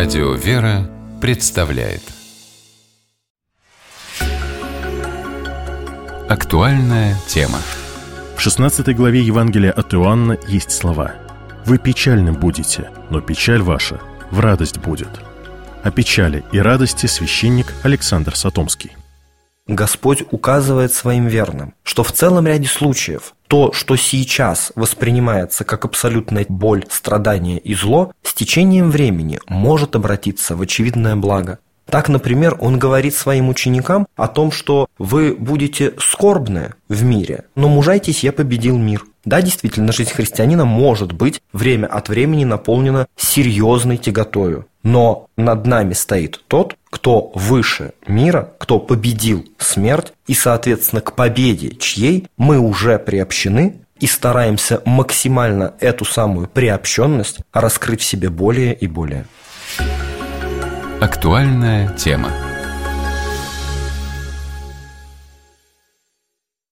Радио «Вера» представляет Актуальная тема. В 16 главе Евангелия от Иоанна есть слова: «Вы печальным будете, но печаль ваша в радость будет». О печали и радости священник Александр Сатомский. Господь указывает своим верным, что в целом ряде случаев то, что сейчас воспринимается как абсолютная боль, страдание и зло, с течением времени может обратиться в очевидное благо. Так, например, он говорит своим ученикам о том, что вы будете скорбны в мире, но мужайтесь, я победил мир. Да, действительно, жизнь христианина может быть время от времени наполнена серьезной тяготою, но над нами стоит тот, кто выше мира, кто победил смерть, и, соответственно, к победе чьей мы уже приобщены и стараемся максимально эту самую приобщенность раскрыть в себе более и более. Актуальная тема.